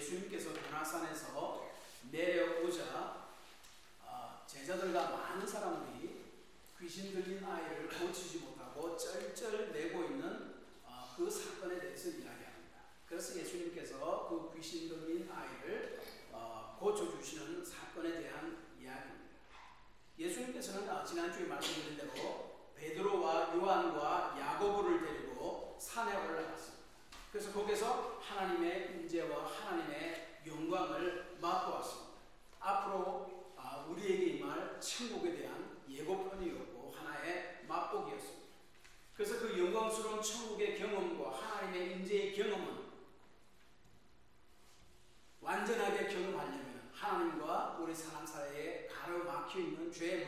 예수님께서 변화산에서 내려오자 제자들과 많은 사람들이 귀신 들린 아이를 고치지 못하고 쩔쩔매고 있는 그 사건에 대해서 이야기합니다. 그래서 예수님께서 그 귀신 들린 아이를 고쳐주시는 사건에 대한 이야기입니다. 예수님께서는 지난주에 말씀드린 대로 베드로와 요한과 야고보를 데리고 산에 올라갔습니다. 그래서 거기서 하나님의 임재와 하나님의 영광을 맛보았습니다. 앞으로 우리에게 임할 천국에 대한 예고편이었고 하나의 맛보기였습니다. 그래서 그 영광스러운 천국의 경험과 하나님의 임재의 경험은 완전하게 경험하려면 하나님과 우리 사람 사이에 가로막혀 있는 죄의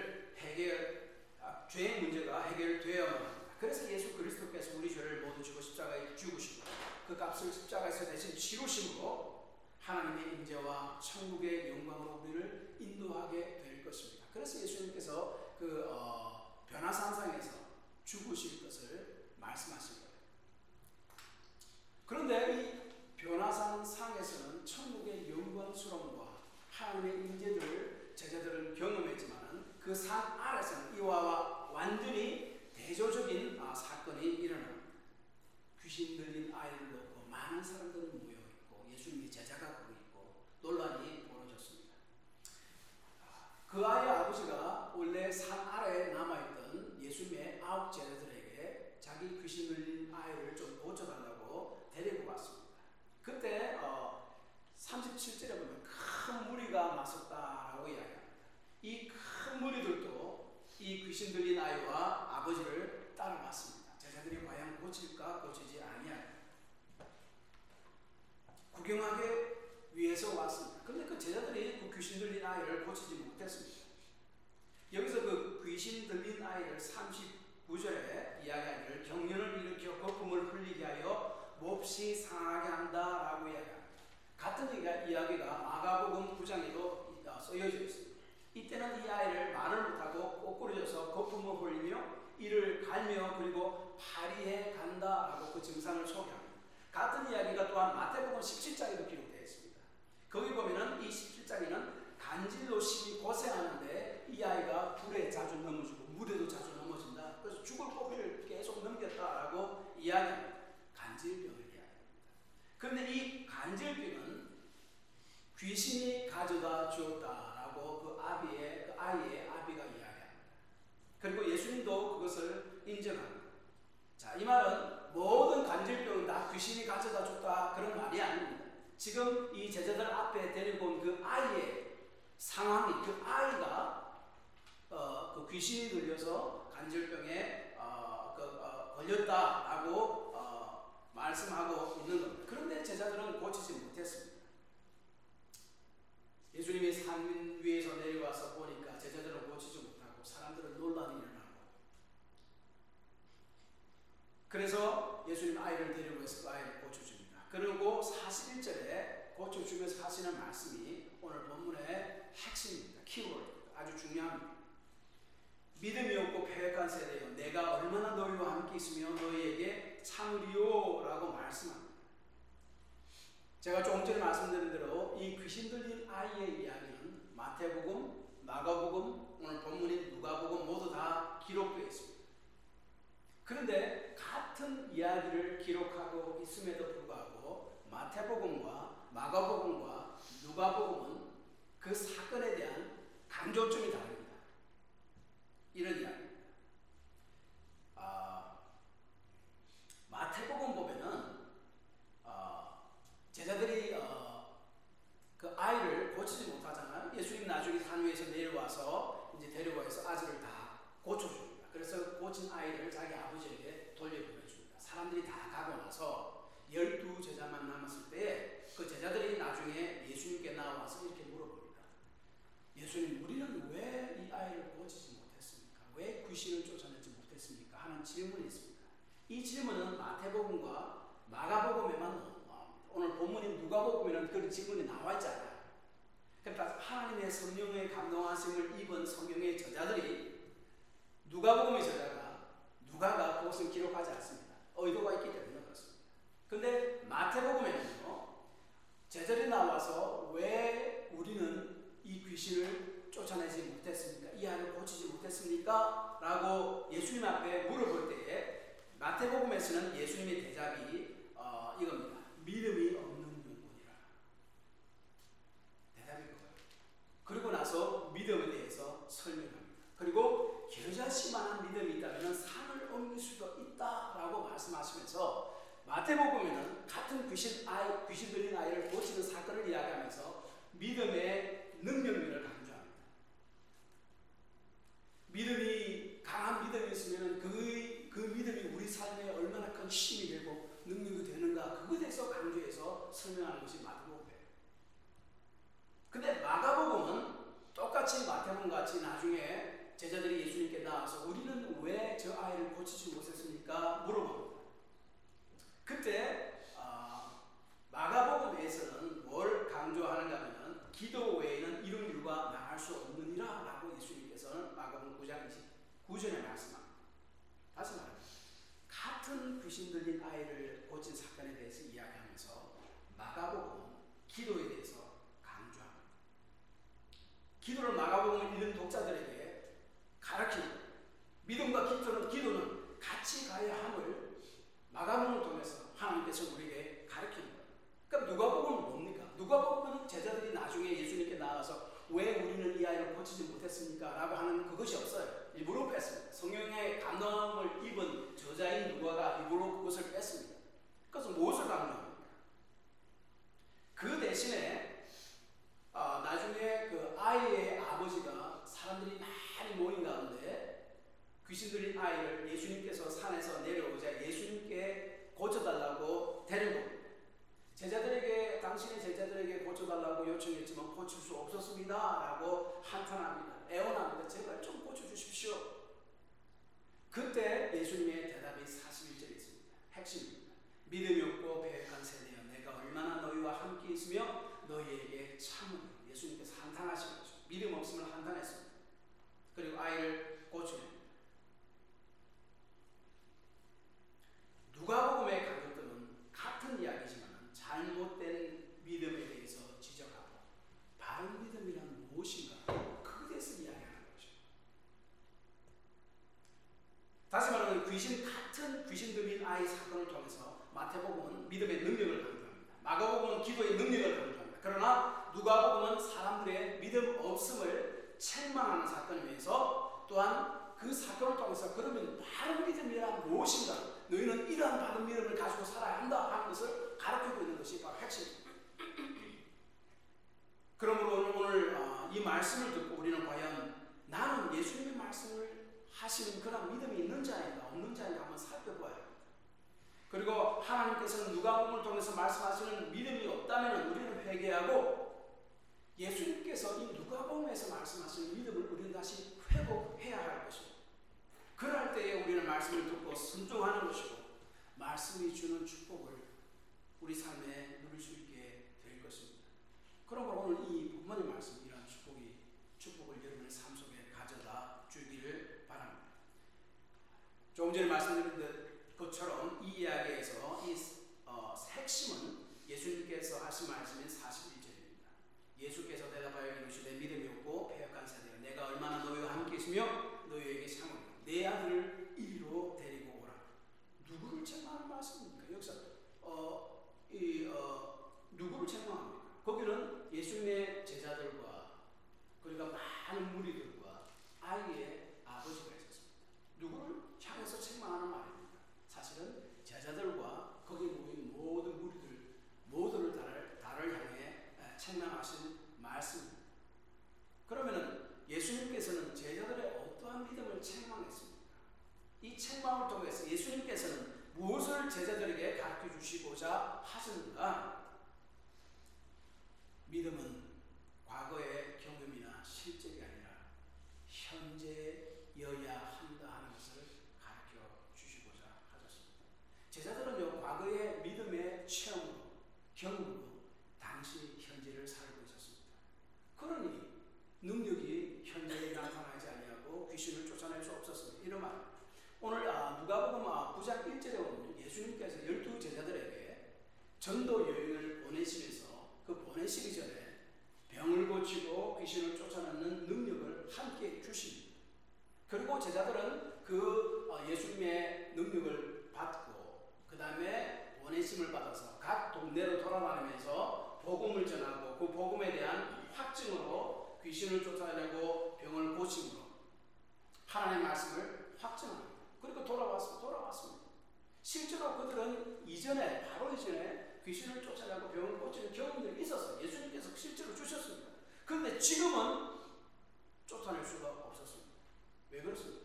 문제가 해결되어야 합니다. 그래서 예수 그리스도께서 우리 죄를 모두 지고 십자가에 죽으시고 그 값을 십자가에서 대신 치루심으로 하나님의 임재와 천국의 영광으로 우리를 인도하게 될 것입니다. 그래서 예수님께서 그 변화산상에서 죽으실 것을 말씀하신 거예요. 그런데 이 변화산상에서는 천국의 영광스러움과 하나님의 임재를 제자들은 경험했지만 그 산 아래서는 이와 완전히 대조적인 사건이 일어납니다. 귀신 들린 아이를 놓고 많은 사람들은 모여있고 예수님의 제자가 거기 있고 논란이 벌어졌습니다. 그 아이의 아버지가 원래 산 아래에 남아있던 예수님의 9 제자들에게 자기 귀신 들린 아이를 좀 고쳐달라고 데리고 갔습니다. 그때 37절에 보면 큰 무리가 맞섰다라고 이야기합니다. 이 큰 무리들도 이 귀신 들린 아이와 아버지를 따라갔습니다. 제자들이 과연 고칠까 고치지 아니할까 구경하기 위해서 왔습니다. 그런데 그 제자들이 그 귀신 들린 아이를 고치지 못했습니다. 여기서 그 귀신 들린 아이를 39절에 이야기하기를 경련을 일으켜 거품을 흘리게 하여 몹시 상하게 한다라고 이야기합니다. 같은 이야기가 마가복음 9장에도 쓰여져 있습니다. 이때는 이 아이를 말을 못하고 꼬꾸라져서 거품을 흘리며 이를 갈며 그리고 파리해 간다라고 그 증상을 소개합니다. 같은 이야기가 또한 마태복음 17장에도 기록되어 있습니다. 거기 보면은 이 17장에는 간질로 심히 고생하는데 이 아이가 불에 자주 넘어지고 물에도 자주 넘어진다. 그래서 죽을 고비를 계속 넘겼다라고 이야기합니다. 간질병을 이야기합니다. 그런데 이 간질병은 귀신이 가져다 주었다라고 그 아이의 아비가 이야기합니다. 그리고 예수님도 그것을 인정합니다. 자, 이 말은 모든 간질병은 다 귀신이 가져다 줬다 그런 말이 아닙니다. 지금 이 제자들 앞에 데리고 온 그 아이의 상황이 그 아이가 그 귀신이 들려서 간질병에 걸렸다라고 말씀하고 있는 겁니다. 그런데 제자들은 고치지 못했습니다. 예수님이 산 위에서 내려와서 보니까 제자들은 고치지 못하고 사람들은 논란이 일어나고 그래서 예수님 아이를 데리고 와서 그 아이를 고쳐줍니다. 그리고 41절에 고쳐주면서 하시는 말씀이 오늘 본문의 핵심입니다. 키워드 아주 중요합니다. 믿음이 없고 패역한 세대여 내가 얼마나 너희와 함께 있으며 너희에게 참으리요 라고 말씀합니다. 제가 조금 전에 말씀드린 대로 이 귀신 들린 아이의 이야기는 마태복음, 마가복음, 오늘 본문인 누가복음 모두 다 기록되어 있습니다. 그런데 같은 이야기를 기록하고 있음에도 불구하고 마태복음과 마가복음과 누가복음은 그 사건에 대한 강조점이 다릅니다. 이런 이야기입니다. 마태복음 보면은 제자들이 그 아이를 고치지 못하잖아요. 예수님 나중에 산 위에서 내려와서 이제 데려와서 아들을 다 고쳐줍니다. 그래서 고친 아이를 자기 아버지에게 돌려보내줍니다. 사람들이 다 가고 나서 12제자만 남았을 때 그 제자들이 나중에 예수님께 나와서 이렇게 물어봅니다. 예수님, 우리는 왜 이 아이를 고치지 못했습니까? 왜 귀신을 쫓아내지 못했습니까? 하는 질문이 있습니다. 이 질문은 마태복음과 마가복음에만 오늘 본문인 누가복음에는 그런 질문이 나와 있잖아요. 그러니까 하나님의 성령의 감동하심을 입은 성경의 저자들이 누가복음의 저자가 누가가 그것을 기록하지 않습니다. 의도가 있기 때문에 그렇습니다. 그런데 마태복음에는요 제자들이 나와서 왜 우리는 이 귀신을 쫓아내지 못했습니까? 이 아이를 고치지 못했습니까? 라고 예수님 앞에 물어볼 때에 마태복음에서는 예수님의 대답이 이겁니다. 믿음이 없는 영혼이라. 대답이 그거예요. 그리고 나서 믿음에 대해서 설명합니다. 그리고 겨자씨만한 믿음이 있다면 산을 옮길 수도 있다라고 말씀하시면서 마태복음에는 같은 귀신 들린 아이를 고치는 사건을 이야기하면서 믿음의 능력을 강조합니다. 믿음이 강한 믿음이 있으면 그 믿음이 우리 삶에 얼마나 큰 힘이 되고 능력이 되는가 그것에 대해서 강조해서 설명하는 것이 마태복음이에요. 근데 마가복음은 똑같이 마태복음 같이 나중에 제자들이 예수님께 나와서 우리는 왜 저 아이를 고치지 못했습니까? 물어봅니다. 그때 마가복음에서는 뭘 강조하는가 하면 기도 외에는 이런 일과 나갈 수 없느니라 라고 예수님께서는 마가복음 9장 29절에 말씀합니다. 다시 말합니다. 같은 귀신 들린 아이를 고친 사건에 대해서 이야기하면서 마가복음은 기도에 대해서 강조합니다. 기도를 마가복음을 읽는 독자들에게 가르치고 믿음과 기도는 같이 가야 함을 마가복음을 통해서 하나님께서 우리에게 가르치는 거예요. 그럼 누가복음은 뭡니까? 누가복음은 제자들이 나중에 예수님께 나와서 왜 우리는 이 아이를 고치지 못했습니까? 라고 하는 그것이 없어요. 일부러 뺐습니다. 성령의 감동을 입은 저자인 누가가 일부러 그것을 뺐습니다. 그래서 무엇을 강조합니까? 그 대신에 나중에 그 아이의 아버지가 사람들이 많이 모인 가운데 귀신 들린 아이를 예수님께서 산에서 내려오자 예수님께 고쳐달라고 데려옵니다. 당신의 제자들에게 고쳐달라고 요청했지만 고칠 수 없었습니다 라고 한탄합니다. 애원합니다. 제발 좀 고쳐주십시오. 그때 예수님의 대답이 41절에 있습니다. 핵심입니다. 믿음이 없고 배역한 세대여 내가 얼마나 너희와 함께 있으며 너희에게 참으며 예수님께서 한탄하신 거죠. 믿음 없음을 한탄했습니다. 그리고 아이를 고쳐냅니다. 누가복음의 가족들은 같은 이야기지만 잘못된 믿음에 대해서 지적하고 바른 믿음이란 무엇인가 그것에 대해서 이야기하는 거죠. 다시 말하면 같은 귀신 들린 아이 사건을 통해서 마태복음은 믿음의 능력을 강조합니다. 마가복음은 기도의 능력을 강조합니다. 그러나 누가복음은 사람들의 믿음 없음을 책망하는 사건에 의해서 또한 그 사건을 통해서 그러면 바른 믿음이란 무엇인가 너희는 이러한 바른 믿음을 가지고 살아야 한다 하는 것을 가르치고 있는 것이 바로 핵심입니다. 그러므로 오늘 이 말씀을 듣고 우리는 과연 나는 예수님의 말씀을 하시는 그런 믿음이 있는 자인가 없는 자인가 한번 살펴봐야 합니다. 그리고 하나님께서는 누가복음을 통해서 말씀하시는 믿음이 없다면 우리는 회개하고 예수님께서 이 누가복음에서 말씀하시는 믿음을 우리는 다시 회복해야 할 것입니다. 그럴 때에 우리는 말씀을 듣고 순종하는 것이고 말씀이 주는 축복을 우리 삶에 누릴 수 있게 될 것입니다. 그러므로 오늘 이 본문의 말씀 이러한 축복을 여러분의 삶 속에 가져다 주기를 바랍니다. 조금 전에 말씀드린 것처럼 이 이야기에서 이 핵심은 예수님께서 하신 말씀인 41절입니다. 예수께서 대답하여 이르시되 믿음이 없고 패역한 세대여 내가 얼마나 너희와 함께 있으며 너희에게 참으리라. 내 아들을 이리로 데리고 오라. 누구를 책망하는 말씀입니까? 여기서 누구를 책망합니까? 거기는 예수님의 제자들과 그러니까 많은 무리들과 아이의 아버지가 있었습니다. 누구를 향해서 책망하는 말입니다. 사실은 제자들과 거기 모인 모든 무리들 모두를 다를 향해 책망하신 말씀입니다. 그러면은 예수님께서는 제자들의 어떠한 믿음을 책망했습니까? 이 책망을 통해서 예수님께서는 무엇을 제자들에게 가르쳐 주시고자 하셨는가? 믿음은 과거의 경험이나 실적이 아니라 현재여야 한다 하는 것을 가르쳐 주시고자 하셨습니다. 제자들은요 과거의 믿음의 체험으로 경험으로 당시 현재를 살고 있었습니다. 그러니 능력이 현재에 나타나지 아니하고 귀신을 쫓아낼 수 없었습니다. 이런 말. 오늘 누가복음 9장 1절에 보면 예수님께서 12 제자들에게 전도 여행을 보내시면서 그 보내시기 전에 병을 고치고 귀신을 쫓아내는 능력을 함께 주십니다. 그리고 제자들은 그 예수님의 능력을 받고 그 다음에 보내심을 받아서 각 동네로 돌아다니면서 복음을 전하고 그 복음에 대한 확증으로 귀신을 쫓아내고 병을 고침으로 하나님의 말씀을 확증합니다. 그리고 돌아왔습니다. 실제로 그들은 바로 이전에 귀신을 쫓아내고 병을 고치는 경험들이 있었어요. 예수님께서 실제로 주셨습니다. 그런데 지금은 쫓아낼 수가 없었습니다. 왜 그렇습니까?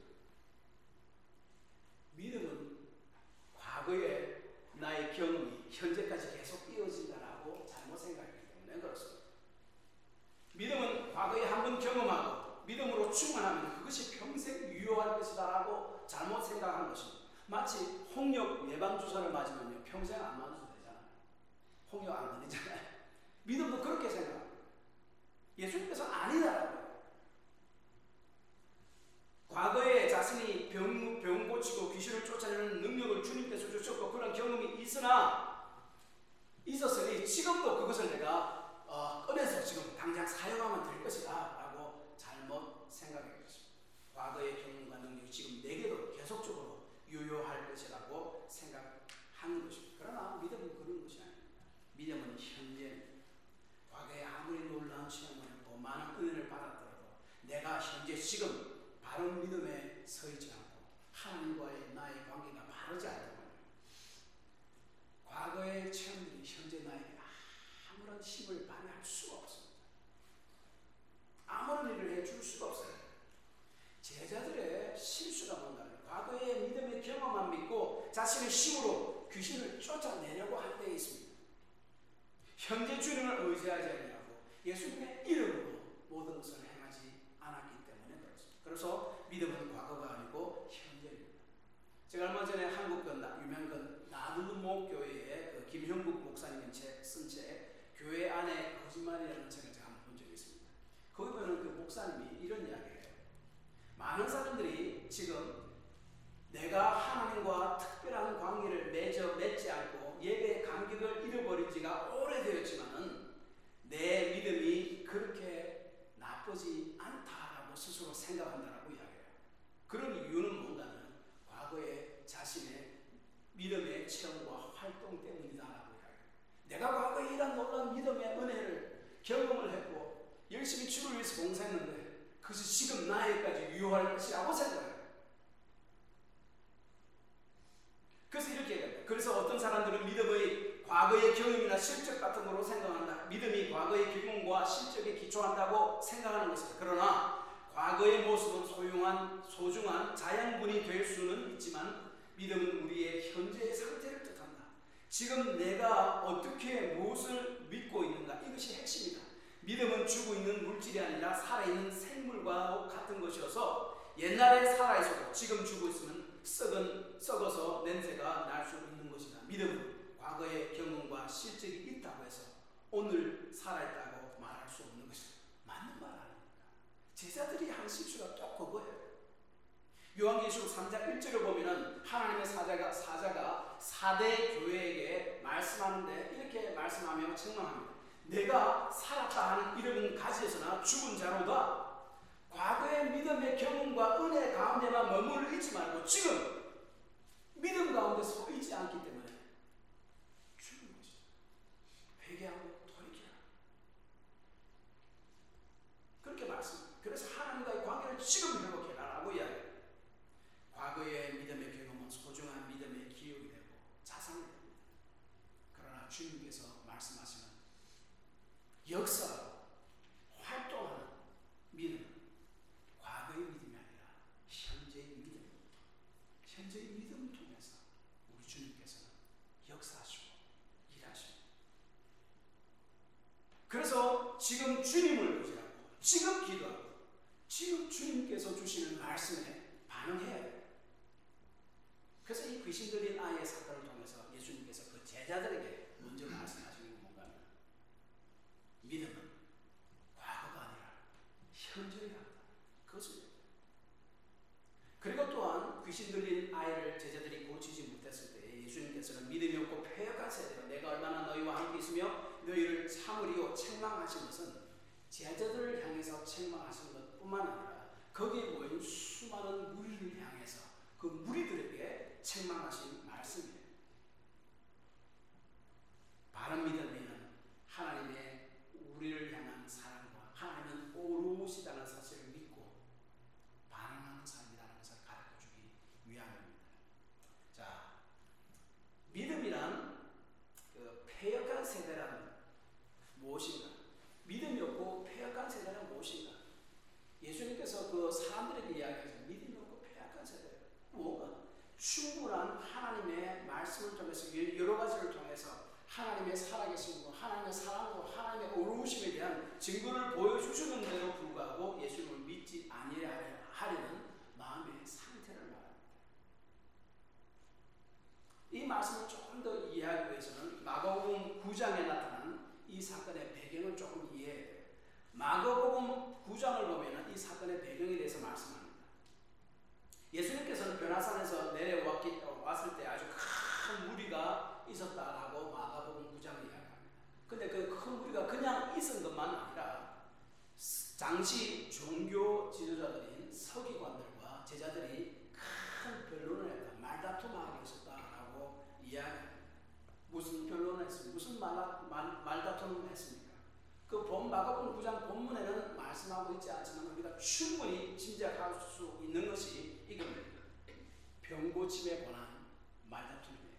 믿음은 과거의 나의 경험이 현재까지 계속 이어진다라고 잘못 생각하기 때문에 그렇습니다. 믿음은 과거에 한번 경험하고 믿음으로 충만하면 그것이 평생 유효할 것이다라고 잘못 생각하는 것입니다. 마치 홍역 예방주사를 맞으면요 평생 안 맞아도 되잖아요. 홍역 안 걸리잖아요. 믿음도 그렇게 생각합니다. 예수님께서는 아니다라고요. 과거에 자신이 병 고치고 귀신을 쫓아내는 능력을 주님께서 주셨고 그런 경험이 있었으니 지금도 그것을 내가 꺼내서 지금 당장 사용하면 될 것이다 라고 잘못 생각한 것입니다. 과거의 경험과 능력이 지금 내게도 계속적으로 유효할 것이라고 생각하는 것입니다. 그러나 믿음은 그런 것이 아닙니다. 믿음은 현재입니다. 과거에 아무리 놀라운 체험을 했고 많은 은혜를 받았더라도 내가 현재 지금 바른 믿음에 서 있지 않고 하나님과의 나의 관계가 바르지 않다면 과거의 체험들이 현재 나에게 아무런 힘을 발휘할 수가 없습니다. 아무런 일을 해줄 수가 없어요. 제자들의 실수가 뭔가를 과거의 믿음의 경험만 믿고 자신의 힘으로 귀신을 쫓아내려고 할 때에 있습니다. 현재 주님을 의지하지 아니하고 예수님의 이름으로 모든 것을 행하지 않았기 때문에 그렇습니다. 그래서 믿음은 과거가 아니고 현재입니다. 제가 얼마 전에 한국 유명 나들목 교회의 김형국 목사님이 쓴 책 교회 안에 거짓말이라는 책을 제가 한번 본 적이 있습니다. 거기 보면 그 목사님이 이런 이야기를 해요. 많은 사람들이 지금 내가 하나님과 특별한 관계를 맺지 않고 예배의 감격을 잃어버린 지가 오래되었지만은 내 믿음이 그렇게 나쁘지 않다라고 스스로 생각한다라고 이야기해요. 그런 이유는 뭔가는 과거에 자신의 믿음의 체험과 활동 때문이다라고 이야기해요. 내가 과거에 이런 놀라운 믿음의 은혜를 경험을 했고 열심히 주를 위해서 봉사했는데 그것이 지금 나에게까지 유효할 것이라고 생각해요. 그래서 이렇게 얘기합니다. 그래서 어떤 사람들은 믿음의 과거의 경험이나 실적 같은 거로 생각한다. 믿음이 과거의 경험과 실적에 기초한다고 생각하는 것이다. 그러나 과거의 모습은 소중한 자양분이 될 수는 있지만 믿음은 우리의 현재의 상태를 뜻한다. 지금 내가 어떻게 무엇을 믿고 있는가 이것이 핵심이다. 믿음은 죽어 있는 물질이 아니라 살아있는 생물과 같은 것이어서 옛날에 살아있어도 지금 죽어 있으면 썩어서 냄새가 날 수 있는 것이다. 믿음은 과거의 경험과 실적이 있다고 해서 오늘 살아있다고 말할 수 없는 것이다. 맞는 말 아닙니까? 제자들이 한 실수가 또 그거예요. 요한계시록 3장 1절을 보면은 하나님의 사자가 4대 교회에게 말씀하는데 이렇게 말씀하며 책망합니다. 내가 살았다 하는 이름은 가지에서나 죽은 자로다. 과거의 믿음의 경험과 은혜 가운데만 머물러 있지 말고 지금 믿음 가운데 서 있지 않기 때문에 죽은 것이다. 회개하고 돌이켜라. 그렇게 말씀합니다. 그래서 하나님과의 관계를 지금 회복해라 라고 이야기해요. 과거의 믿음의 경험은 소중한 믿음의 기억이 되고 자산이 됩니다. 그러나 주님께서 말씀하시는 역사로 활동하는 믿음, 과거의 믿음이 아니라 현재의 믿음입니다. 현재의 믿음을 통해서 우리 주님께서는 역사하시고 일하십니다. 그래서 지금 주님을 의지하고 지금 기도하고 지금 주님께서 주시는 말씀에 반응해야 돼요. 그래서 이 귀신 들린 아이의 사건을 통해서 예수님께서 그 제자들에게 먼저 말씀하시는 건 뭔가 하면 믿음은 과거가 아니라 현재여야 한다. 그것입니다. 그리고 또한 귀신 들린 아이를 제자들이 고치지 못했을 때 예수님께서는 믿음이 없고 패역한 세대여 내가 얼마나 너희와 함께 있으며 너희를 참으리요 책망하신 것은 제자들을 향해서 책망하신 것뿐만 아니라 거기에 모인 수많은 무리를 향해서 그 무리들에게 책망하신 말씀이에요. 바른 믿음에는 하나님의 우리를 향한 사랑과 하나님은 오롯이라는 사실을 믿고 반응하는 삶이라는 것을 가르쳐주기 위함입니다. 자, 믿음이란 그 패역한 세대란 무엇인가? 믿음이 없고 패역한 세대란 무엇인가? 예수님께서 그 사람들에게 이야기하신 믿음이 없고 패역한 세대 뭐가? 충분한 하나님의 말씀을 통해서 여러 가지를 통해서 하나님의 살아계심과 하나님의 사랑과 하나님의 오르심에 대한 증거를 보여주시는데도 불구하고 예수님을 믿지 아니하려는 마음의 상태를 말합니다. 이 말씀을 조금 더 이해하기 위해서는 마가복음 9장에 나타난 이 사건의 배경을 조금 이해해야 돼요. 마가복음 9장을 보면 이 사건의 배경에 대해서 말씀합니다. 예수님께서는 변화산에서 내려왔을 때 아주 큰 무리가 있었다라고 마가복음 9장을 이야기합니다. 근데 그 큰 무리가 그냥 있은 것만 아니라 당시 종교 지도자들인 서기관들과 제자들이 큰 변론을 했다. 말다툼하게 있었다라고 이야기합니다. 무슨 변론을 했습니까? 무슨 말다툼을 했습니까? 그 마가복음 9장 본문에는 말씀하고 있지 않지만 우리가 충분히 짐작할 수 있는 것이 이겁니다. 병고침에 관한 말다툼이에요.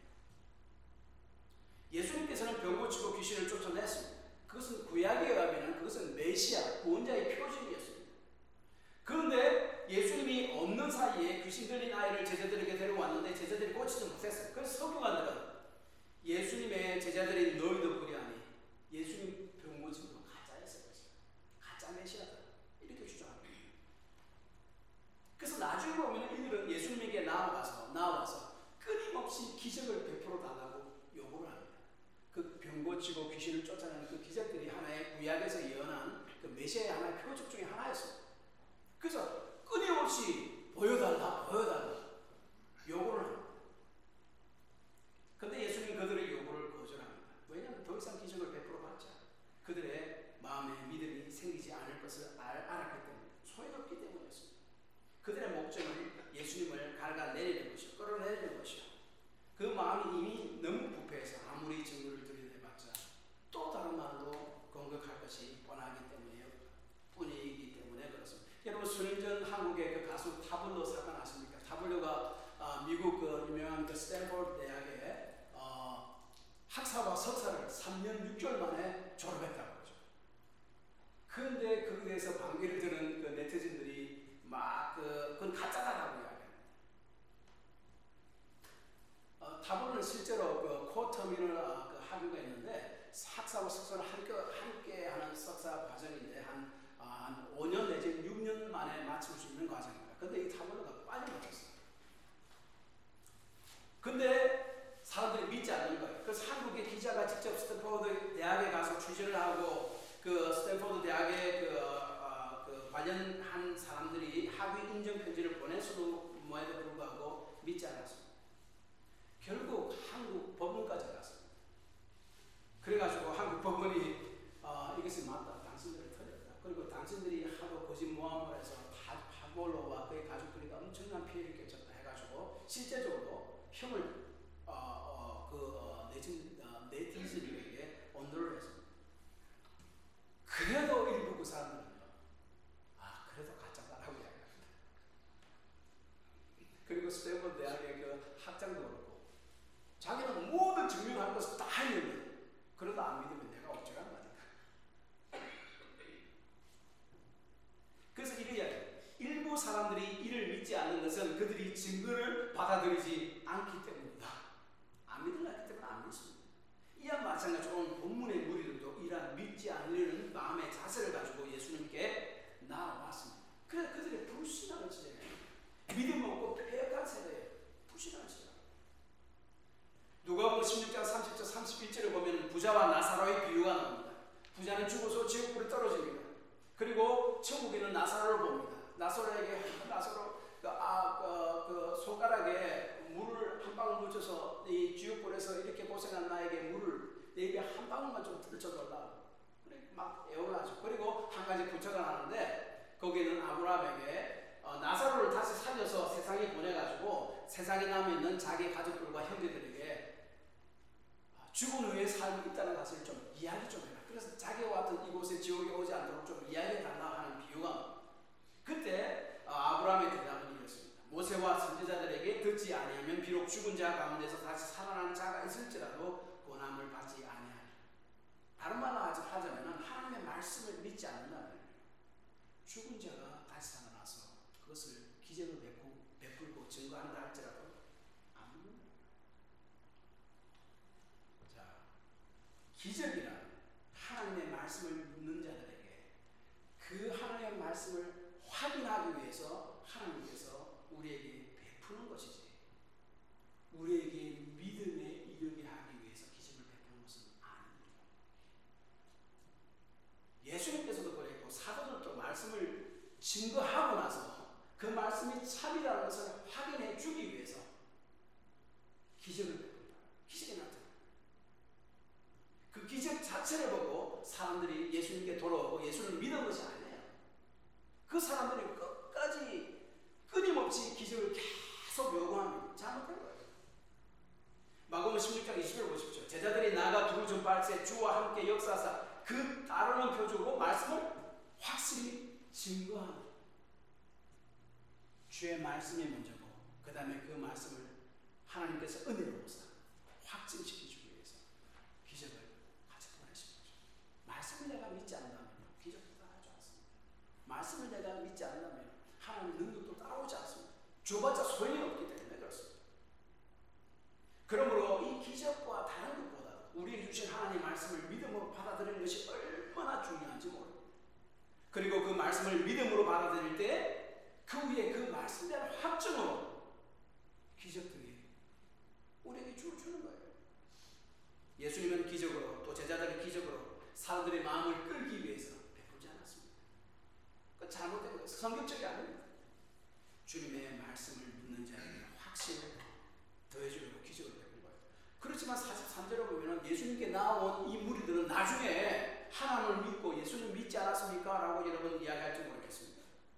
예수님께서는 병고치고 귀신을 쫓아냈습니다. 그것은 구약에 의하면 그것은 메시아, 구원자의 표징이었습니다. 그런데 예수님이 없는 사이에 귀신 들린 아이를 제자들에게 데려왔는데 제자들이 고치지 못했어요. 그래서 서기관들은 예수님의 제자들이 너희도 그리하니 예수님 병고침도 가짜였어요. 가짜 메시아다 이렇게 주장합니다. 그래서 나중에 보면 이들은 예수님에게 나와서 끊임없이 기적을 베풀어 달라고 요구를 합니다. 그 병고치고 귀신을 쫓아내는 그 기적들이 하나의 구약에서 예언한 그 메시아의 하나의 표적 중에 하나였습니다. 그래서 끊임없이 보여달라 요구를 합니다. 그런데 예수님이 그들의 요구를 거절합니다. 왜냐하면 더 이상 기적을 베풀어 봤자 그들의 마음에 믿음이 생기지 않을 것을 알았기 때문에 소용없기 때문이었습니다. 그들의 목적은 예수님을 갈가내리는 것이요, 끌어내리는 것이요. 그 마음이 이미 너무 부패해서 아무리 증거를 들여내봤자 또 다른 말로 공격할 것이 뻔하기 때문이에요. 뿐이기 때문에 그렇습니다. 여러분 수년 전 한국의 그 가수 타블로 사건 아십니까? 타블로가 미국 그 유명한 그 스탠포드 대학에 학사와 석사를 3년 6개월 만에 졸업했다고 그러죠. 그런데 거기에 대해서 반기를 드는 그 네티즌들이 막 그건 가짜다라고 이야기합니다. 타블로는 실제로 그 코터미널 그 학교가 있는데 학사와 석사를 함께 하는 석사 과정인데 한 5년 내지 6년 만에 마칠 수 있는 과정입니다. 그런데 이 타블로가 빨리 마쳤어요. 근데 사람들이 믿지 않는 거예요. 그래서 한국의 기자가 직접 스탠포드 대학에 가서 취재를 하고 그 스탠포드 대학에 그 관련한 사람들이 학위 인정 편지를 보냈어도 뭐에도 불구하고 믿지 않았습니다. 결국 한국 법원까지 갔습니다. 그래가지고 한국 법원이 이것이 맞다. 당신들이 틀렸다. 그리고 당신들이 하도 거짓 모함을 해서 타블로와 그의 가족들이 엄청난 피해를 끼쳤다 해가지고 실제적으로 형을 네티즌에게 언도를 했습니다. 그래도 일부 그 사람들은요, 그래도 가짜다라고 이야기합니다. 그리고 스탠포드 대학의 그 학장도 그렇고, 자기는 모든 증명할 것을 다 했는데, 그래도 안 믿으면 내가 어쩌란 말이야. 그래서 이래야 일부 사람들이 이를 믿지 않는 것은 그들이 증거를 받아들이지 않기 때문이다. 안 믿으려기 때문에 안 믿습니다. 이와 마찬가지로 오늘 본문의 무리들도 이러한 믿지 않으려는 마음의 자세를 가지고 예수님께 나아왔습니다. 그래서 그들의 불신앙을 지적해요. 믿음 없고 패역한 세대에 불신앙을 지적해요. 누가복음 16장 30절 31절을 보면 부자와 나사로의 비유가 나옵니다. 부자는 죽어서 지옥불에 떨어집니다. 그리고 천국에는 나사로를 봅니다. 나사로에게 그 손가락에 물을 한 방울 묻혀서 이 지옥불에서 이렇게 고생한 나에게 물을 내 입에 한 방울만 좀 들쳐달라. 그래 막 애올라죠. 그리고 한 가지 부처가 나는데 거기는 아브라함에게 나사로를 다시 살려서 세상에 보내가지고 세상에 남아있는 자기 가족들과 형제들에게 죽은 후에 삶이 있다는 것을 좀 이야기 좀 해라. 그래서 자기와 같은 이곳에 지옥에 오지 않도록 좀 이야기해달라 하는 비유가, 그때 아브라함의 대답은 이렇습니다. 모세와 선지자들에게 듣지 아니하면 비록 죽은 자 가운데서 다시 살아난 자가 있을지라도 고난을 받지 아니하리라. 다른 말로 하자면 하나님의 말씀을 믿지 않는다면 죽은 자가 다시 살아나서 그것을 기적을 베풀고 증거한다 할지라도 안 믿는다. 자, 기적이란 하나님의 말씀을 믿는 자들에게 그 하나님의 말씀을 확인하기 위해서 하나님께서 우리에게 베푸는 것이지, 우리에게 믿음에 이르게 하기 위해서 기적을 베푸는 것은 아닙니다. 예수님께서도 그랬고 사도들도 말씀을 증거하고 나서 그 말씀이 참이라는 것을 확인해 주기 위해서 기적을 베푼다. 기적이 나타납니다. 그 기적 자체를 보고 사람들이 예수님께 돌아오고 예수를 믿은 것이 아니에요. 그 사람들이 끝까지 끊임없이 기적을 계속 요구합니다. 잘못된 거예요. 마가복음 16장 20절 보십시오. 제자들이 나가 두루 좀 발세 주와 함께 역사하사 그 따르는 표적으로 말씀을 확실히 증거하는, 주의 말씀이 먼저고 그 다음에 그 말씀을 하나님께서 은혜로서 확증시키기 위해서 기적을 같이 보내신 거죠. 말씀을 내가 믿지 않는다면 기적도 따라오지 않습니다. 말씀을 내가 믿지 않는다면 하나님의 능력도 따라오지 않습니다. 줘봤자 소용이 없기 때문에 그렇습니다. 그러므로 이 기적과 다른 것보다 우리에게 주신 하나님의 말씀을 믿음으로 받아들이는 것이 얼마나 중요한지 모릅니다. 그리고 그 말씀을 믿음으로 받아들일 때 그 위에 그 말씀에 대한 확증으로 기적들이 우리에게 주는 거예요. 예수님은 기적으로 또 제자들은 기적으로 사람들의 마음을 끌기 위해서 베풀지 않았습니다. 그 잘못된 거예요. 성경적이 아닙니다. 주님의 말씀을 믿는 자에게 확신을 더해주려고 기적을 베푼 거예요. 그렇지만 43절에 보면 예수님께 나온 이 무리들은 나중에 하나님을 믿고 예수님 믿지 않았습니까? 라고 여러분 이야기할지 모르겠습니다.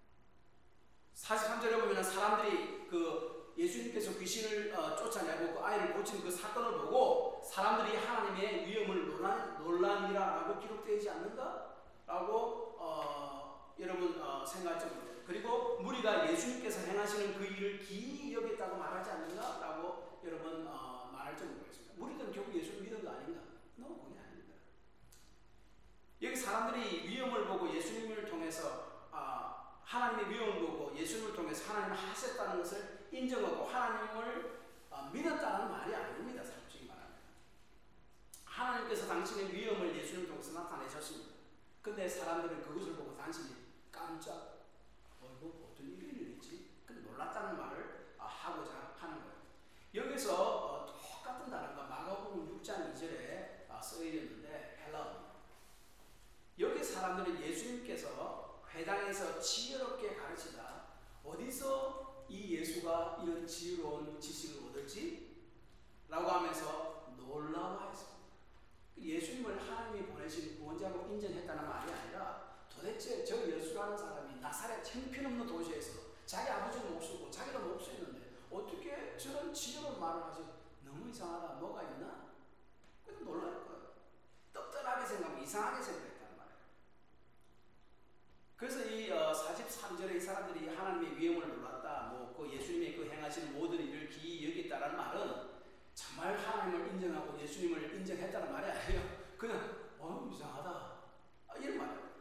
43절에 보면 사람들이 그 예수님께서 귀신을 쫓아내고 그 아이를 고친 그 사건을 보고 사람들이 하나님의 위엄을 논란이라고 기록되지 않는가? 라고 여러분 생각할지 모르겠습니다. 그리고 무리가 예수님께서 행하시는 그 일을 기이 여겼다고 말하지 않는가? 라고 여러분 말할지 모르겠습니다. 무리들은 결국 예수를 믿은 거 아닌가? 그게 아닙니다. 여기 사람들이 위엄을 보고 예수님을 통해서 하나님의 위엄을 보고 예수님을 통해서 하나님을 하셨다는 것을 인정하고 하나님을 믿었다는 말이 아닙니다. 솔직히 말하면 하나님께서 당신의 위엄을 예수님을 통해서 나타내셨습니다. 근데 사람들은 그것을 보고 단순히 깜짝 이거 어떤 일이지? 근데 놀랐다는 말을 하고자 하는 거예요. 여기서 똑같은 단어가 마가복음 6장 2절에 쓰여있는데 헬라어입니다. 여기 사람들은 예수님께서 회당에서 지혜롭게 가르치다 어디서 이 예수가 이런 지혜로운 지식을 얻을지? 라고 하면서 놀라워했습니다. 예수님을 하나님이 보내신 구원자로 인정했다는 말이 아니라 도대체 저 예수라는 사람이 나사렛 형편없는 도시에서 자기 아버지는 못 쓰고 자기도 못 쓰는데 어떻게 저런 지혜로운 말을 하지? 너무 이상하다. 뭐가 있나? 그래서 놀랄 거예요. 떡떡하게 생각하고 이상하게 생각했다는 말이에요. 그래서 이 43절에 이 사람들이 하나님의 위엄을 놀랐다, 그 예수님의 그 행하시는 모든 일을 기이 여겼다라는 말은 정말 하나님을 인정하고 예수님을 인정했다는 말이 아니에요. 그냥 이상하다 이런 말이에요.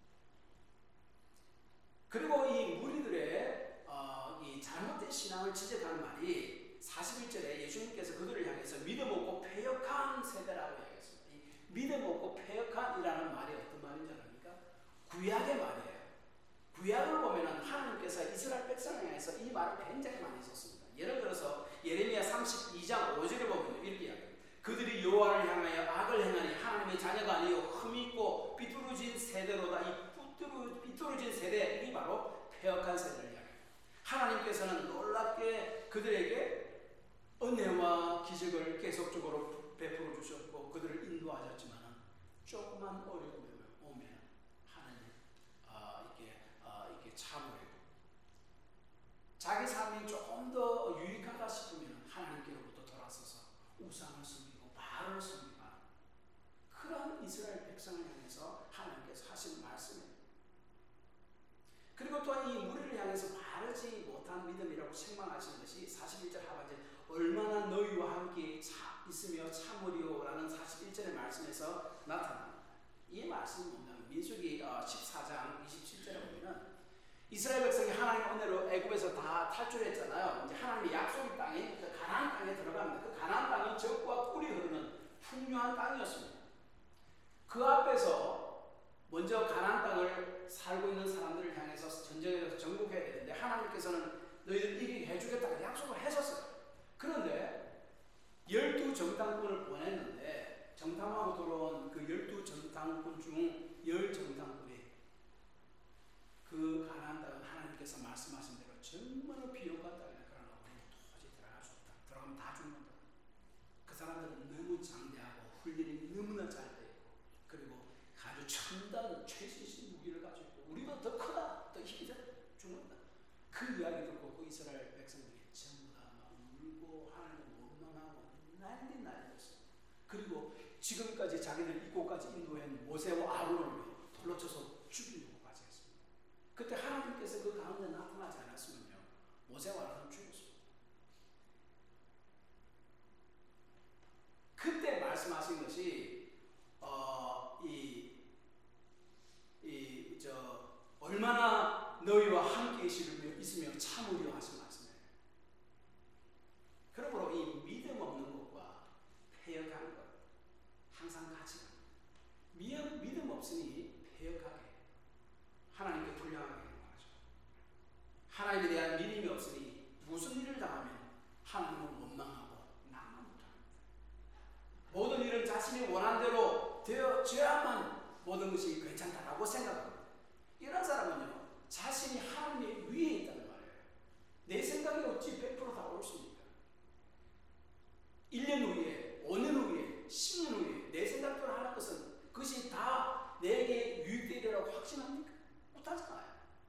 그리고 이 무리들의 이 잘못된 신앙을 지적하는 말이 41절에 예수님께서 그들을 향해서 믿음 없고 패역한 세대라고 얘기했습니다. 이 믿음 없고 패역한이라는 말이 어떤 말인지 아십니까? 구약의 말이에요. 구약을 보면 하나님께서 이스라엘 백성을 향해서 이 말을 굉장히 많이 썼습니다. 예를 들어서 예레미야 32장 5절에 보면 이렇게 이야기합니다. 그들이 여호와를 향하여 악을 행하니 하나님의 자녀가 아니요 흠있고 삐뚤어진 세대로다. 이 삐뚤어진 세대, 이 바로 패역한 세대를 이야기합니다. 하나님께서는 놀랍게 그들에게 은혜와 기적을 계속적으로 베풀어 주셨고 그들을 인도하셨지만 조그만 어려움에 오면 하나님 이렇게 참으려고 자기 삶이 조금 더 유익하다 싶으면 하나님께로부터 돌아서서 우상을 섬기고 바알을 섬기고 그런 이스라엘 백성을 향해서 하나님께서 하신 말씀이에요. 그리고 또한 이 무리를 향해서 바르지 못한 믿음이라고 책망하시는 것이 41절 하반절 얼마나 너희와 함께 있으며 참으리오 라는 41절의 말씀에서 나타납니다. 이 말씀은 뭐냐면 민수기 14장 27절에 보면 이스라엘 백성이 하나님의 은혜로 애굽에서 다 탈출했잖아요. 이제 하나님의 약속의 땅에 그 가나안 땅에 들어갑니다. 그 가나안 땅이 젖과 꿀이 흐르는 풍요한 땅이었습니다. 그 앞에서 먼저 가나안 땅을 살고 있는 사람들을 향해서 전쟁에서 정복해야 되는데 하나님께서는 너희들 이기게 해주겠다고 약속을 했었어요. 그런데 12정탐꾼을 보냈는데 정탐하고 들어온 그 12정탐꾼 중 10정탐꾼이 그 가나안 땅은 하나님께서 말씀하신 대로 정말로 비용과 땅이다. 그러나 우리는 도저히 들어갈 수 없다. 들어가면 다 죽는다. 그 사람들은 너무 장대하고 훈련이 너무나 잘 돼 있고 그리고 아주 첨단 최신식 무기를 가지고 있고 우리보다 더 크다. 더 힘이 더 죽는다. 그 이야기 듣고 그 이스라엘 백성들이 전부 다 막 울고 하나님을 원망하고 난리였어요. 그리고 지금까지 자기들 이곳까지 인도한 모세와 아론을 돌로 쳐서 죽이려고까지 했습니다. 그때 하나님께서 그 가운데 나타나지 않았으면요 모세와 아론은 죽었습니다. 그때 말씀하신 것이 얼마나 너희와 함께 있으며 참으려 하신 말씀이에요. 그러므로 이 믿음 없는 것과 패역하는 것 항상 같이 갑니다. 믿음 없으니 패역하게 하나님께 불량하게 되는 거죠. 하나님에 대한 믿음이 없으니 무슨 일을 당하면 하나님을 원망하고 낭만 못합니다. 모든 일은 자신이 원한 대로 되어져야만 모든 것이 괜찮다라고 생각합니다. 이런 사람은요 자신이 하나님 위에 있다는 말이에요. 내 생각이 어찌 100% 다 옳습니까? 1년 후에 5년 후에 10년 후에 내 생각대로 하는 것은 그것이 다 내게 유익되리라고 확신합니까? 못하잖아요.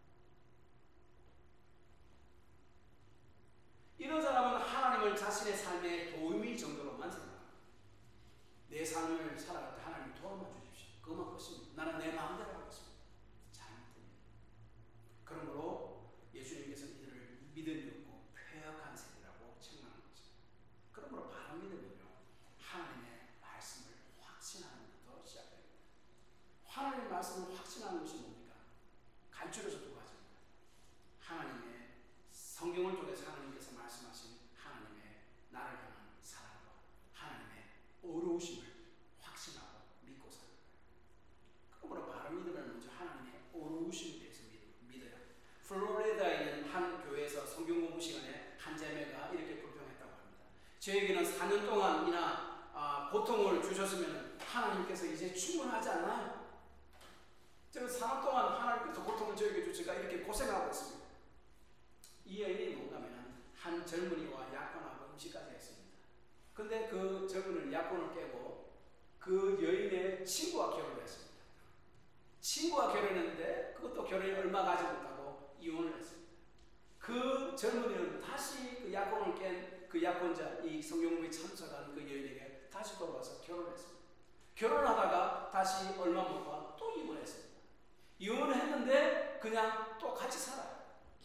이런 사람은 하나님을 자신의 삶의 도우미 정도로만 생각합니다. 내 삶을 살아갈 때 하나님 도움만 주십시오. 그것만 컸습니다. 나는 내 마음대로 하겠습니다. 잘못됩니다. 그러므로 예수님께서는 이들을 믿음이 없고 패역한 세대라고 책망한 거죠. 그러므로 바른 믿음은요 하나님의 말씀을 확신하는 것부터 시작됩니다. 하나님의 말씀을 확신하는 것이 뭡니까? 간추려서 두 가지입니다. 하나님의 성경을 통해서 하나님께서 말씀하신 하나님의 나를 향한 사랑과 하나님의 어려우심을 확신하고 믿고 사는 거예요. 그러므로 바른 믿음을 먼저 하나님의 어려우심에 대해서 믿어야 합니다. 플로리다에 있는 한 교회에서 성경 공부 시간에 한 자매가 이렇게 불평했다고 합니다. 저에게는 4년 동안이나 고통을 주셨으면 하나님께서 이제 충분하지 않나요? 저는 4년 동안 하나님께서 고통을 저에게 주시니까 이렇게 고생하고 있습니다. 이 여인이 뭔가면 한 젊은이와 약혼하고 임시까지 했습니다. 근데 그 젊은이는 약혼을 깨고 그 여인의 친구와 결혼했습니다. 친구와 결혼했는데 그것도 결혼이 얼마 가지 못하고 이혼을 했습니다. 그 젊은이는 다시 그 약혼을 깬 그 약혼자, 이 성경공부에 참석한 그 여인에게 다시 돌아와서 결혼했습니다. 결혼하다가 다시 얼마 못 가 또 이혼했습니다. 이혼을 했는데 그냥 또 같이 살아요.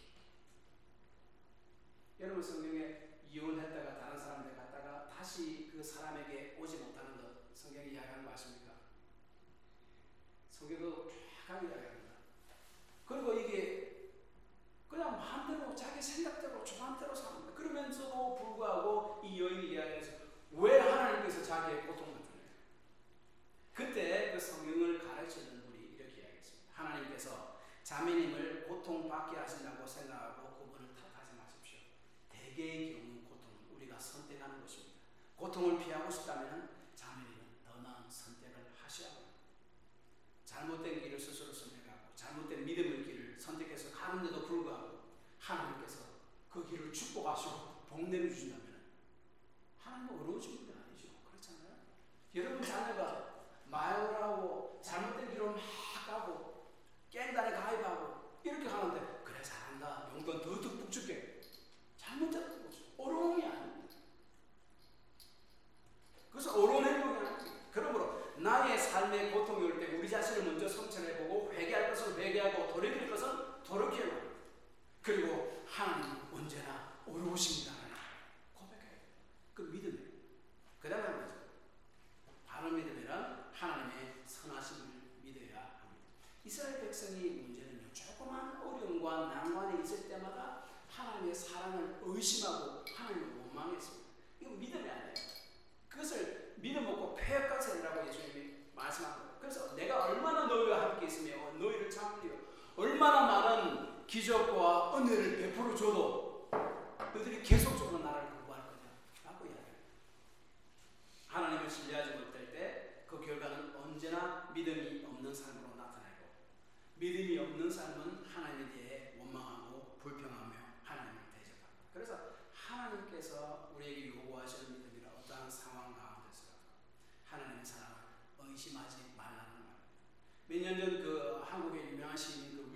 여러분 성경에 이혼했다가 다른 사람한테 갔다가 다시 그 사람에게 오지 못하는 것 성경이 이야기하는 거 아십니까? 성경도 정확하게 이야기합니다. 그리고 이게 그냥 마음대로 자기 생각대로 조맘대로 사는 거예요. 그러면서도 불구하고 이 여인이 이야기해서 왜 하나님께서 자기의 고통을 주냐. 그때 그 성경을 가르치는 분이 이렇게 이야기했습니다. 하나님께서 자매님을 고통받게 하신다고 생각하고 그분을 탓하지 마십시오. 대개의 경우 고통은 우리가 선택하는 것입니다. 고통을 피하고 싶다면 자매님은 더 나은 선택을 하셔야 합니다. 잘못된 길을 스스로 선택하고 잘못된 믿음의 길을 선택해서 가는데도 불구하고 하나님께서 그 길을 축복하시고 복 내려주신다면 하나님은 어려우신 분이 아니죠. 그렇잖아요. 여러분 자녀가 마약을 하고 잘못된 길로 막 그래서 어려운 행동이 아닙니다. 그러므로 나의 삶의 고통이 올 때 우리 자신을 먼저 성찰해보고 회개할 것은 회개하고 돌이킬 것은 돌이켜야 합니다. 그리고 하나님은 언제나 어려우십니다라는 고백해요. 그 믿음이에요. 그 다음에 뭐죠? 바른 믿음이란 하나님의 선하심을 믿어야 합니다. 이스라엘 백성이 문제는요, 조그만 어려움과 난관이 있을 때마다 하나님의 사랑을 의심하고 하나님을 원망했습니다. 이거 믿음이 아니에요. 그것을 믿음 먹고 패역까지 하라고 예수님이 말씀한 거예요. 그래서 내가 얼마나 너희와 함께 있으며 너희를 참으리요, 얼마나 많은 기적과 은혜를 베풀어 줘도 너희들이 계속적으로 나를 거부할 거냐 라고 이야기해요. 하나님을 신뢰하지 못할 때 그 결과는 언제나 믿음이 없는 삶으로 나타나고, 믿음이 없는 삶은 하나님에 대해 원망하고 불평하며 하나님을 대적합니다. 그래서 하나님께서 우리에게 요구하시는 믿음이란 어떠한 상황 가운데서라도 하나님의 사랑을 의심하지 말라는 말입니다. 몇 년 전 그 한국의 유명한 시인 그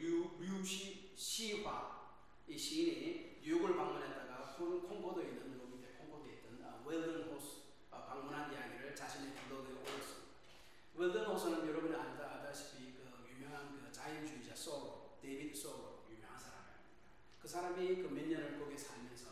류시화 이 시인이 뉴욕을 방문했다가 콩고도에 있는 밑에 콩고도에 있던 웰든 호수 방문한 이야기를 자신의 블로그에 올렸습니다. 웰든 호수는 여러분이 아다시피 그 유명한 그 자연주의자 소로, 데이비드 소로 유명한 사람입니다. 그 사람이 그 몇 년을 거기에 살면서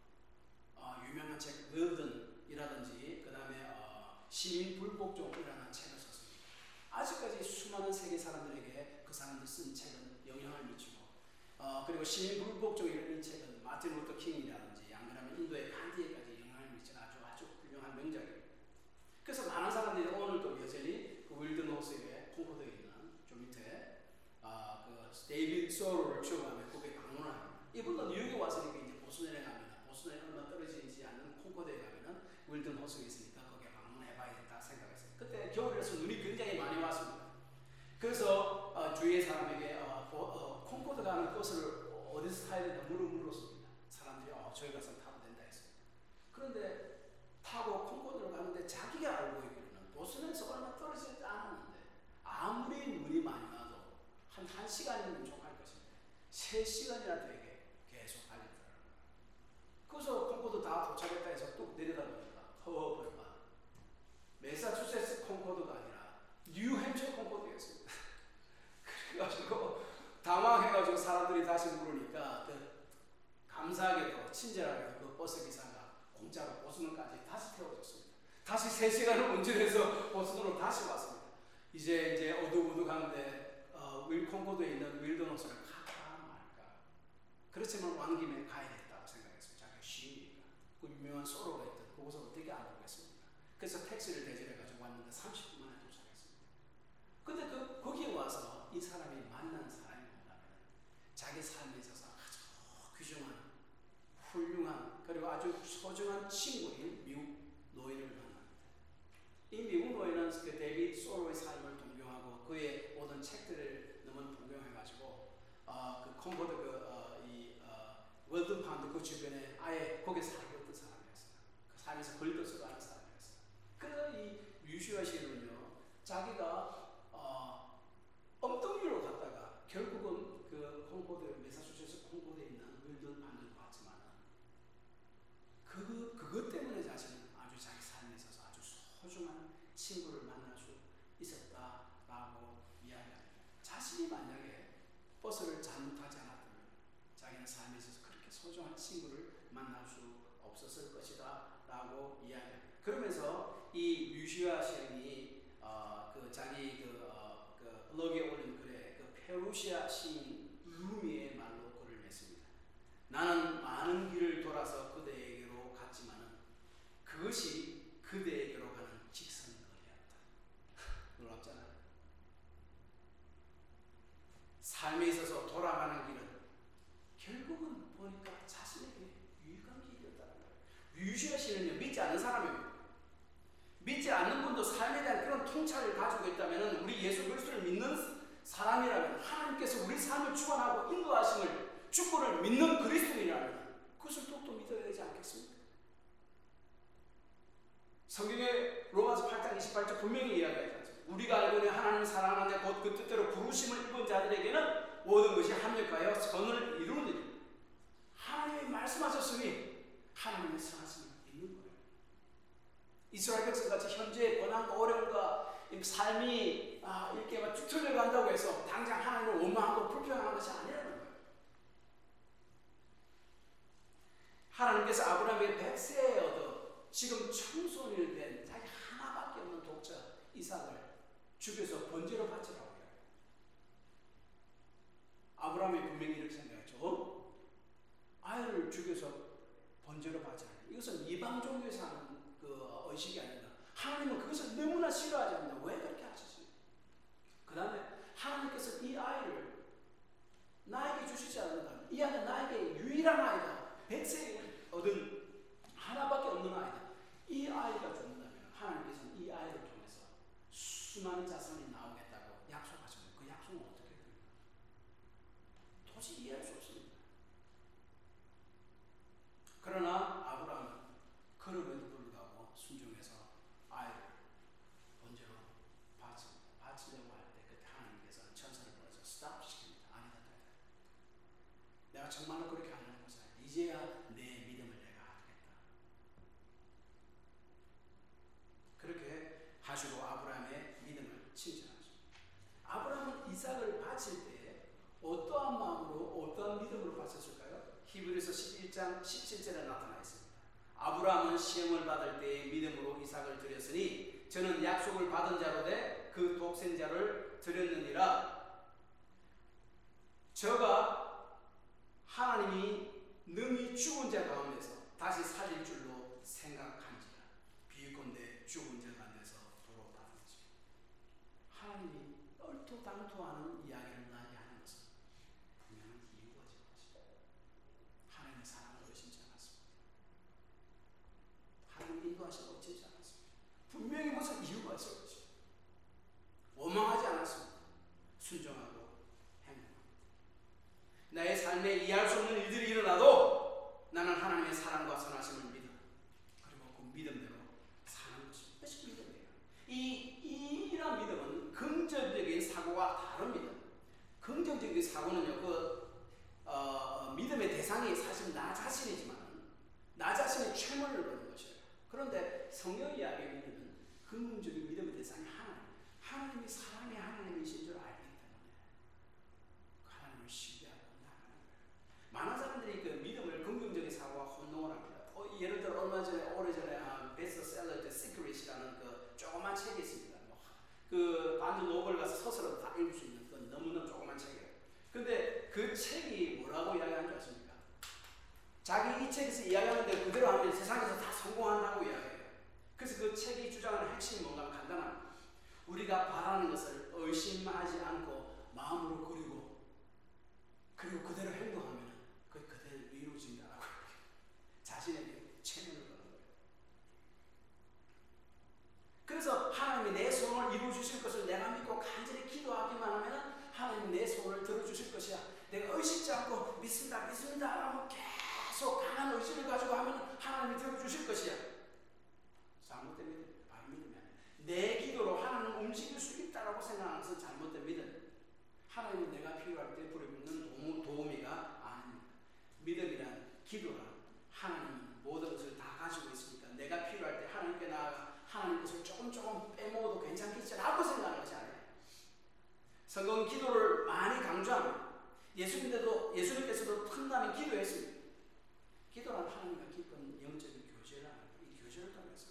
유명한 책 웰든이라든지 그 다음에 시민 불복종이라는 책을 썼습니다. 아직까지 수많은 세계 사람들에게 그 사람들 쓴 책은 영향을 미치고, 그리고 시민 불복종이라는 책은 마틴 루터 킹이라든지 안 그러면 인도의 간디에까지 영향을 미친 아주 훌륭한 명작입니다. 그래서 많은 사람들이 오늘도 여전히 그 윌든 호수의 콩고도에 있는 좀 밑에 그 데이비드 소로를 추구하며 거기에 방문을 합니다. 이분도 뉴욕에 왔으니까 이제 보스턴에 가면, 보스턴에 얼마 떨어지지 않는 콩고도에 가면은 윌든 호수가 있으니까 거기에 방문해봐야겠다 생각했어요. 그때 겨울이라서 눈이 굉장히 많이 왔습니다. 그래서 주위의 사람에게 콩고도 가는 버스를 어디서 타야 된다 물었습니다. 사람들이 저기 가서 타면 된다 했어요. 그런데 타고 콩고도를 가는데 자기가 알고 있기로는 보스턴에서 얼마 떨어지지 않았는데 아무리 눈이 많이 와도 한 1시간이면 족할 것인데 3시간이나 되게 계속 달리더라고요. 그래서 콩고도 다 도착했다 해서 뚝 내려다 보니까 허허벌판 매사추세츠 콩고도가 아니라 뉴햄처 콩고도였습니다. 그래가지고 당황해가지고 사람들이 다시 물으니까 감사하게도 친절하게도 그 버스 기사가 공짜로 보스턴까지 다시 태워줬습니다. 다시 3시간을 운전해서 보스턴으로 다시 왔습니다. 이제 어둑어둑한데 콩고도에 있는 윌든 호수를 갈까 말까. 그렇지만 왕 김에 가야겠다고 생각했습니다. 자기가 시인이니까. 그 유명한 소로가 있던 그곳을 어떻게 안 보겠습니까? 그래서 택시를 대절해가지고 왔는데 30분 만에 도착했습니다. 근데 거기에 와서 이 사람이 만난 사람이 뭐냐면 자기 삶에 있어서 아주 귀중한, 훌륭한, 그리고 아주 소중한 친구인 미국 노인을 만납니다. 이 미국 노인은 그 데이비드 소로의 삶을 동경하고 그의 모든 책들을 너무 동경해가지고 그 콩고도 월드 파운드 그 주변에 아예 거기에 살고 있던 사람이었어요. 그 삶에서 글도 쓰고 하는 사람이었어요. 그래서 이 류시화 씨는요, 자기가 엉덩이로 갔다가 결국은 그 콩고도, 매사추세츠 콩고도에 있는 윌든 파운드로 갔지만 그것 때문에 자신은 아주 자기 삶에 있어서 아주 소중한 친구를 만날 수 있었다라고 이야기합니다. 자신이 만약에 버스를 잘못하지 않았다면 자기는 삶에 있어서 그렇게 소중한 친구를 만날 수 없었을 것이다 라고 이야기합니다. 그러면서 이 류시화 시인이 그 자기 그 블로그에 올린 글에 그 페루시아 시인 루미의 말로 글을 냈습니다. 나는 많은 길을 돌아서 그대에게로 갔지만은 그것이 그대에게로 가는 직선 거리였다. 놀랍잖아요. 삶에 있어서 돌아가는 길은 결국은 보니까 자신에게 유익한 길이었다는 거예요. 류시아 씨는요, 믿지 않는 사람입니다. 믿지 않는 분도 삶에 대한 그런 통찰을 가지고 있다면 우리 예수 그리스도를 믿는 사람이라면, 하나님께서 우리 삶을 주관하고 인도하심을, 축복을 믿는 그리스도인이라면 그것을 또 믿어야 되지 않겠습니까? 성경의 로마서 8장 28절 분명히 이야기하지 않습니까? 우리가 알고 있는 하나님을 사랑하는데 곧 그 뜻대로 부르심을 입은 자들에게는 모든 것이 합력하여 선을 이루는 일. 하나님이 말씀하셨으니 하나님의 선하심을 믿는 거예요. 이스라엘 백성같이 현재의 고난과 어려움과 삶이 이렇게 막 쭉 틀려간다고 해서 당장 하나님을 원망하고 불평하는 것이 아니라는 거예요. 하나님께서 아브라함의 100세에 얻어 지금 청소년이 된 자기 하나밖에 없는 독자 이삭을 죽여서 번제로 바치라고 해요. 아브라함이 분명히 이렇게 생각했죠. 아이를 죽여서 번제로 바치라. 이것은 이방 종교에서 하는 그 의식이 아니다. 하나님은 그것을 너무나 싫어하지 않는다. 왜 그렇게 하시지? 그 다음에 하나님께서 이 아이를 나에게 주시지 않는다. 이 아이는 나에게 유일한 아이다. 100세에 얻은 하나밖에 없는 아이다. 이 아이가 죽는다면 하나님께서는 이 아이를 통해서 수많은 자손이 나오겠다고 약속하셨는데 그 약속은 어떻게 됩니까? 도저히 이해할 수 없습니다. 그러나 아브라함은 그럼에도 불구하고 순종해서 아이를 번제로 바치려고 할 때 그때 하나님께서는 천사를 보내서 스탑 시킵니다. 아니다. 내가 정말로 그렇게 하려는 것은 아니다. 이제야 내 믿음을 내가 하겠다. 그렇게 하시고 아브라함의 믿음을 칭찬하십니다. 아브라함은 이삭을 바칠 때 어떠한 마음으로 어떠한 믿음으로 바쳤을까요? 히브리서 11장 17절에 나타나 있습니다. 아브라함은 시험을 받을 때의 믿음으로 이삭을 드렸으니 저는 약속을 받은 자로 돼 그 독생자를 드렸느니라. 저가 하나님이 능히 죽은 자 가운데서 다시 살릴 줄로 생각한지라. 비유컨대 죽은 자가 돼서 도로 받은지. 하나님이 얼토당토하는 이야기를 나게 하는 것은 분명한 이유가 있을 것이다. 하나님의 사랑을 의심치 않았습니다. 하나님 인도하심을 의심치 않았습니다. 분명히 무슨 이유가 있을 것이다. 원망하지 않았습니다. 순종하고 행동합니다. 나의 삶에 이해할 수 없는 일들이 일어나도 나는 하나님의 사랑과 선하심을 믿어. 그리고 그 믿음대로 사는 것입니다. 그것이 믿음이에요. 이런 믿음은 긍정적인 사고와 다릅니다. 긍정적인 사고는요, 믿음의 대상이 사실 나 자신이지만 나 자신의 최면을 거는 것이에요. 그런데 성경 이야기의 믿음은 긍정적인 믿음의 대상이 하나님이 사랑의 하나님이신 줄 알기 때문에 하나님을 신뢰하고 나가는 거예요. 많은 사람들이 그 믿음을 긍정적인 사고와 혼동을 합니다. 예를 들어 얼마 전에 오래전에 베스트셀러 The Secret이라는 그 조그만 책이 있습니다. 그 반드 노벨 가서 서서로 다 읽을 수 있는 그 너무너무 조그만 책이에요. 근데 그 책이 뭐라고 이야기하는 줄 아십니까? 자기 이 책에서 이야기하는데 그대로 하면 세상에서 다 성공한다고 이야기해요. 그래서 그 책이 주장하는 핵심이 뭔가 간단합니다. 우리가 바라는 것을 의심하지 않고 마음으로 그리고 그대로 행동하면 그대로 이루어진다라고 자신에게 체면을 거는 거예요. 그래서 하나님이 내 소원을 이루어주실 것을 내가 믿고 간절히 기도하기만 하면 하나님이 내 소원을 들어주실 것이야. 내가 의식지 않고 믿습니다 라고 계속 강한 의심을 가지고 하면 하나님이 들어주실 것이야. 잘못된 믿음, 바른 믿음이 아니야. 내 기도로 하나님을 움직일 수 있다라고 생각하는 것은 잘못된 믿음. 하나님은 내가 필요할 때 부르는 도우미가 아닙니다. 믿음이란 기도란 하나님은 모든 것을 다 가지고 있으니까 내가 필요할 때 하나님께 나아가 하나님 것을 조금 빼먹어도 괜찮겠지라고 생각하는 것이 아니에요. 성경은 기도를 많이 강조합니다. 예수님께서도 틈나면 기도했습니다. 기도란 하나님과 깊은 영적인 교제라는 이 교제를 통해서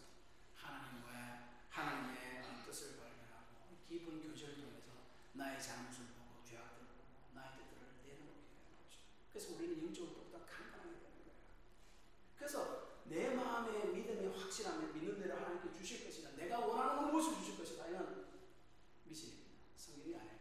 하나님의 뜻을 발견하고 깊은 교제를 통해서 나의 잘못을 보고 죄악들을 보고 나의 뜻들을 내려놓게 되는 것이죠. 그래서 우리는 영적으로 더욱더 강건하게 되는 거예요. 그래서 내 마음의 믿음이 확실하면 믿는 대로 하나님께 주실 것이다. 내가 원하는 무엇을 주실 것이다. 이건 미신입니다. 성경이 아니에요.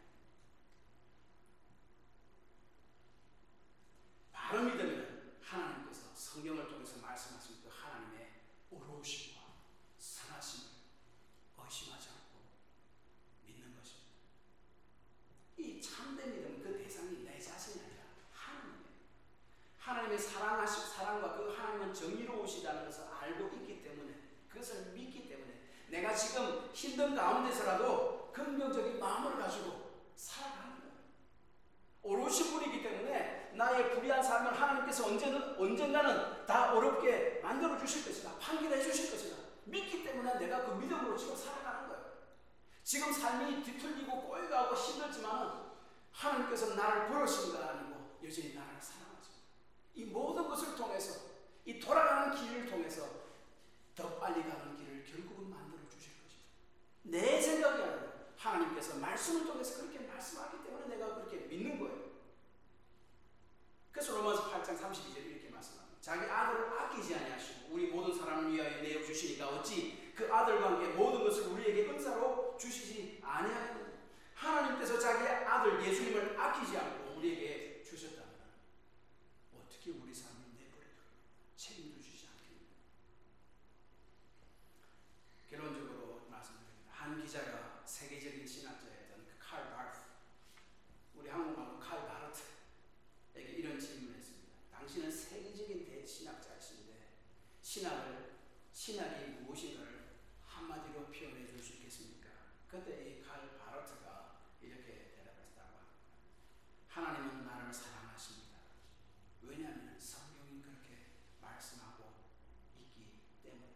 바른 믿음은 하나님께서 성경을 통해서 말씀하신 그 하나님의 어려우심과 선하심을 의심하지 않고 믿는 것입니다. 이 참된 믿음은 그 대상이 내 자신이 아니라 하나님이에요. 하나님의 사랑과 그 하나님은 정의로우시다는 것을 알고 있기 때문에 그것을 믿기 때문에 내가 지금 힘든 가운데서라도 긍정적인 마음을 가지고 살아가는 거예요. 어려우신 분이기 때문에 나의 불의한 삶을 하나님께서 언젠가는 다 어렵게 만들어 주실 것이다. 판결해 주실 것이다. 믿기 때문에 내가 그 믿음으로 지금 살아가는 거예요. 지금 삶이 뒤틀리고 꼬여가고 힘들지만 하나님께서 나를 버리신 거 아니고 여전히 나를 사랑하십니다. 이 모든 것을 통해서, 이 돌아가는 길을 통해서 더 빨리 가는 길을 결국은 만들어 주실 것이죠. 내 생각이 아니라 하나님께서 말씀을 통해서 그렇게 말씀하기 때문에 내가 그렇게 믿는 거예요. 그래서 로마서 8장 32절에 이렇게 말씀합니다. 자기 아들을 아끼지 아니하시고 우리 모든 사람을 위하여 내어 주시니까 어찌 그 아들과 함께 모든 것을 우리에게 은사로 주시지 아니하느냐. 하나님께서 자기 아들 예수님을 아끼지 않고 우리에게 주셨다면 어떻게 우리 삶을 내버려두고 책임도 주지 않겠느냐. 결론적으로 말씀드립니다. 한 기자가 세계적인 신학자였던 칼 바르트, 우리 한국말로 칼 바르트에게 이런 질문을 했습니다. 당신은 세계적인 대신학자이신데 신학이 무엇인가를 한마디로 표현해 줄 수 있겠습니까? 그때 이 칼 바르트가 이렇게 대답했다고 합니다. 하나님은 나를 사랑하십니다. 왜냐하면 성경이 그렇게 말씀하고 있기 때문입니다.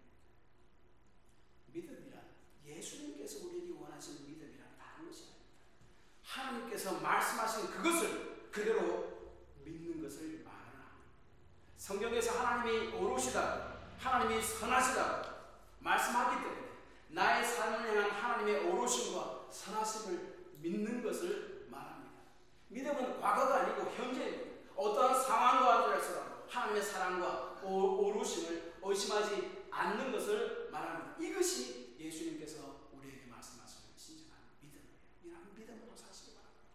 믿음이란 예수님께서 우리에게 원하시는 믿음이란 다른 것이 아닙니다. 하나님께서 말씀하신 그것을 그대로 믿는 것을 말합니다. 성경에서 하나님이 오롯이다, 하나님이 선하시다 말씀하기 때문에 나의 삶을 향한 하나님의 오롯심과 선하심을 믿는 것을 말합니다. 믿음은 과거가 아니고 현재입니다. 어떠한 상황과 하더라도 하나님의 사랑과 오롯심을 의심하지 않는 것을 말합니다. 이것이 예수님께서 우리에게 말씀하시는 진정한 믿음이에요. 이런 믿음으로 사시기 바랍니다.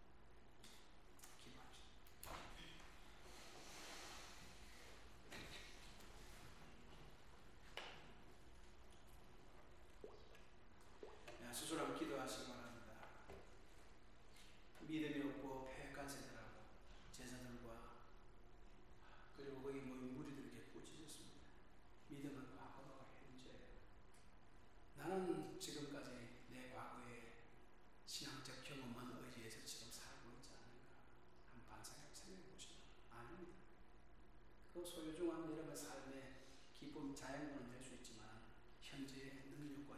기도합시다. 스스로 기도하시기 바랍니다. 믿음이 없고 패역한 세대라고 제자들과 그리고 거기 모인 무리들에게 꾸짖었습니다. 믿음은 과거가 현재예요. 나는 지금까지 내 과거의 신앙적 경험만 의지해서 지금 살고 있지 않는가 한번 반성하고 생각해 보시면 아닙니다. 그 소유중한 이름의 삶의 기쁨 자양분은 될 수 있지만 현재의 능력과